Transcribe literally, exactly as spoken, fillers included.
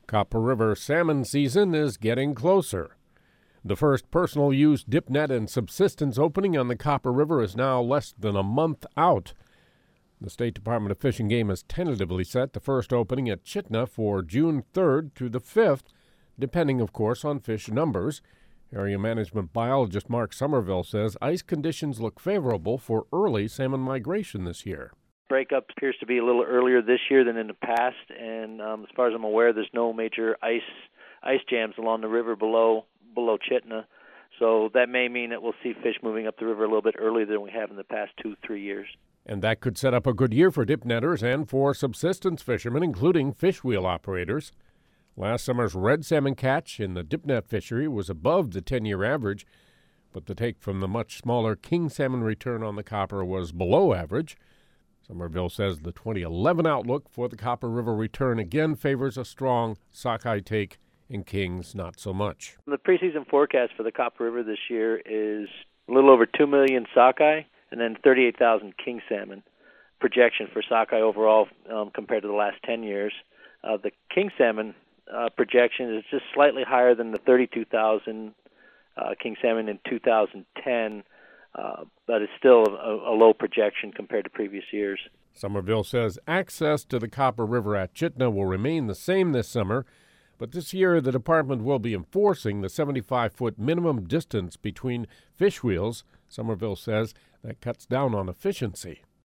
Copper River salmon season is getting closer. The first personal use dip net and subsistence opening on the Copper River is now less than a month out. The State Department of Fish and Game has tentatively set the first opening at Chitna for June third through the fifth, depending, of course, on fish numbers. Area management biologist Mark Somerville says ice conditions look favorable for early salmon migration this year. Breakup appears to be a little earlier this year than in the past, and um, as far as I'm aware, there's no major ice ice jams along the river below below Chitna. So that may mean that we'll see fish moving up the river a little bit earlier than we have in the past two, three years. And that could set up a good year for dip netters and for subsistence fishermen, including fish wheel operators. Last summer's red salmon catch in the dip net fishery was above the ten-year average, but the take from the much smaller king salmon return on the Copper was below average. Somerville says the twenty eleven outlook for the Copper River return again favors a strong sockeye take, in kings not so much. The preseason forecast for the Copper River this year is a little over two million sockeye and then thirty-eight thousand king salmon projection for sockeye overall um, compared to the last ten years. Uh, the king salmon uh, projection is just slightly higher than the thirty-two thousand uh, king salmon in two thousand ten. Uh, but it's still a, a low projection compared to previous years. Somerville says access to the Copper River at Chitna will remain the same this summer, but this year the department will be enforcing the seventy-five foot minimum distance between fish wheels. Somerville says that cuts down on efficiency.